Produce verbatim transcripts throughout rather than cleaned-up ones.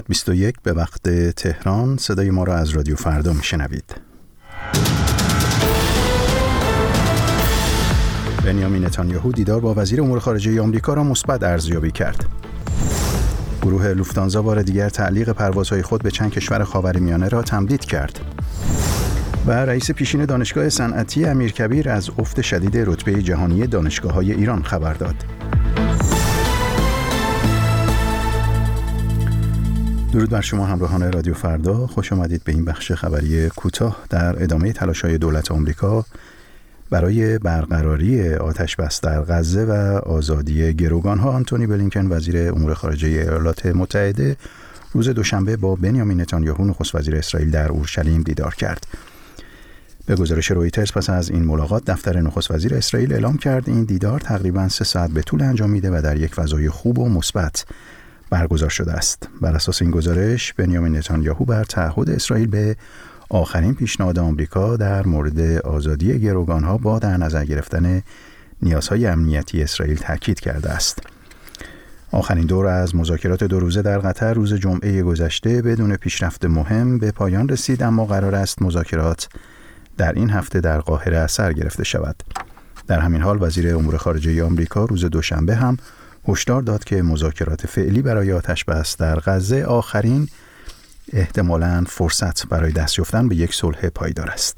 بیست و یک به وقت تهران. صدای ما را از رادیو فردا میشنوید. بنیامین نتانیاهو دیدار با وزیر امور خارجه آمریکا را مثبت ارزیابی کرد. گروه لوفتانزا بار دیگر تعلیق پروازهای خود به چند کشور خاورمیانه را تمدید کرد. و رئیس پیشین دانشگاه صنعتی امیرکبیر از افت شدید رتبه جهانی دانشگاه‌های ایران خبر داد. درود بر شما همراهان رادیو فردا، خوش آمدید به این بخش خبری کوتاه در ادامه تلاش‌های دولت آمریکا برای برقراری آتش بس در غزه و آزادی گروگان‌ها. آنتونی بلینکن وزیر امور خارجه ایالات متحده روز دوشنبه با بنیامین نتانیاهو نخست وزیر اسرائیل در اورشلیم دیدار کرد. به گزارش رویترز پس از این ملاقات دفتر نخست وزیر اسرائیل اعلام کرد این دیدار تقریباً سه ساعت به طول انجام میده و در یک فضای خوب و مثبت برگزار شده است. بر اساس این گزارش بنیامین نتانیاهو بر تعهد اسرائیل به آخرین پیشنهاد آمریکا در مورد آزادی گروگانها با در نظر گرفتن نیازهای امنیتی اسرائیل تاکید کرده است. آخرین دور از مذاکرات دو روزه در قطر روز جمعه گذشته بدون پیشرفت مهم به پایان رسید، اما قرار است مذاکرات در این هفته در قاهره سر گرفته شود. در همین حال وزیر امور خارجه آمریکا روز دوشنبه هم هشدار داد که مذاکرات فعلی برای آتش بس در غزه آخرین احتمالاً فرصت برای دست یافتن به یک صلح پایدار است.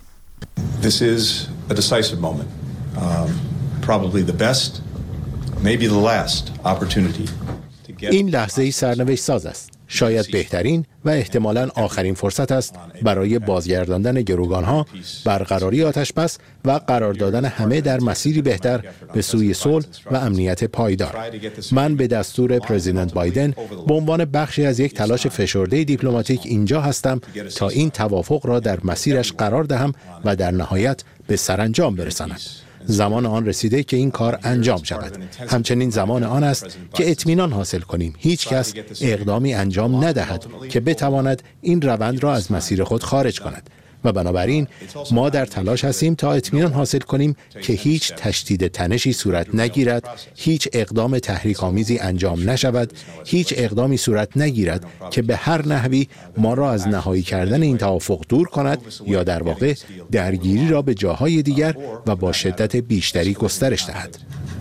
This is a decisive moment. Um, probably the best, maybe the last opportunity. این لحظه‌ای سرنوشت ساز است. شاید بهترین و احتمالاً آخرین فرصت است برای بازگرداندن گروگانها، برقراری آتش بس و قرار دادن همه در مسیری بهتر به سوی صلح و امنیت پایدار. من به دستور پرزیدنت بایدن به عنوان بخشی از یک تلاش فشرده دیپلماتیک اینجا هستم تا این توافق را در مسیرش قرار دهم و در نهایت به سرانجام برسانم. زمان آن رسیده که این کار انجام شود. همچنین زمان آن است که اطمینان حاصل کنیم هیچ کس اقدامی انجام ندهد که بتواند این روند را از مسیر خود خارج کند. و بنابراین ما در تلاش هستیم تا اطمینان حاصل کنیم که هیچ تشدید تنشی صورت نگیرد، هیچ اقدام تحریک‌آمیزی انجام نشود، هیچ اقدامی صورت نگیرد که به هر نحوی ما را از نهایی کردن این توافق دور کند یا در واقع درگیری را به جاهای دیگر و با شدت بیشتری گسترش دهد.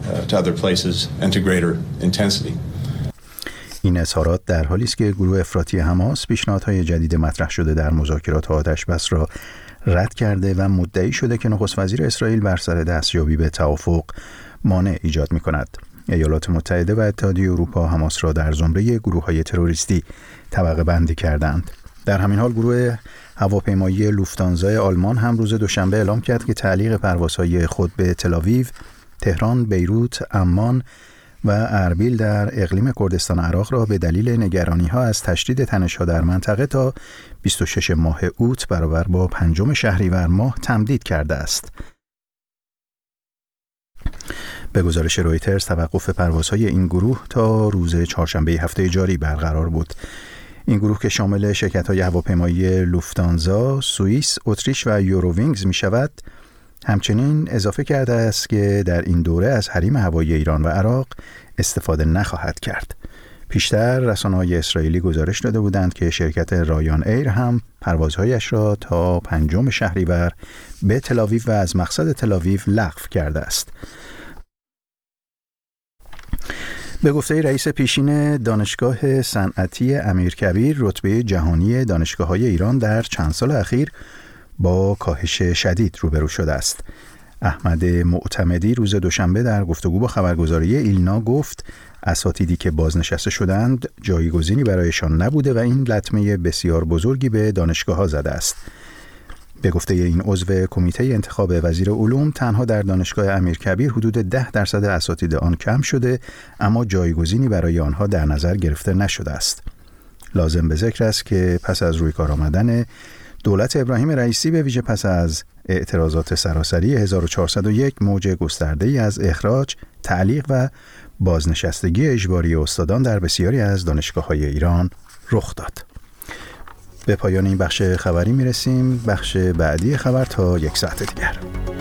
این اظهارات در حالی است که گروه افراطی حماس پیشنهادهای جدید مطرح شده در مذاکرات آتش بس را رد کرده و مدعی شده که نخست وزیر اسرائیل بر سر دستیابی به توافق مانع ایجاد می‌کند. ایالات متحده و اتحادیه اروپا حماس را در زمره گروه‌های تروریستی طبقه بندی کردند. در همین حال گروه هواپیمایی لوفتانزای آلمان هم روز دوشنبه اعلام کرد که تعلیق پروازهای خود به تل‌آویو، تهران، بیروت، عمان و اربیل در اقلیم کردستان عراق را به دلیل نگرانی‌ها از تشدید تنش‌ها در منطقه تا بیست و شش ماه اوت برابر با پنجم شهریور ماه تمدید کرده است. به گزارش رویترز توقف پروازهای این گروه تا روز چهارشنبه هفته جاری برقرار بود. این گروه که شامل شرکت‌های هواپیمایی لوفتانزا، سوئیس، اتریش و یورووینگز می‌شود، همچنین اضافه کرده است که در این دوره از حریم هوایی ایران و عراق استفاده نخواهد کرد. پیشتر رسانه‌های اسرائیلی گزارش داده بودند که شرکت رایان ایر هم پروازهایش را تا پنجم شهریور به تل‌آویو و از مقصد تل‌آویو لغو کرده است. به گفته رئیس پیشین دانشگاه صنعتی امیرکبیر، رتبه جهانی دانشگاه‌های ایران در چند سال اخیر با کاهش شدید روبرو شده است. احمد معتمدی روز دوشنبه در گفتگو با خبرگزاری ایلنا گفت اساتیدی که بازنشسته شدند جایگزینی برایشان نبوده و این لطمه بسیار بزرگی به دانشگاه‌ها زده است. به گفته این عضو کمیته انتخاب وزیر علوم، تنها در دانشگاه امیرکبیر حدود ده درصد اساتید آن کم شده، اما جایگزینی برای آنها در نظر گرفته نشده است. لازم به ذکر است که پس از روی کار آمدن دولت ابراهیم رئیسی به ویژه پس از اعتراضات سراسری هزار و چهارصد و یک موج گسترده‌ای از اخراج، تعلیق و بازنشستگی اجباری استادان در بسیاری از دانشگاه‌های ایران رخ داد. به پایان این بخش خبری میرسیم. بخش بعدی خبر تا یک ساعت دیگر.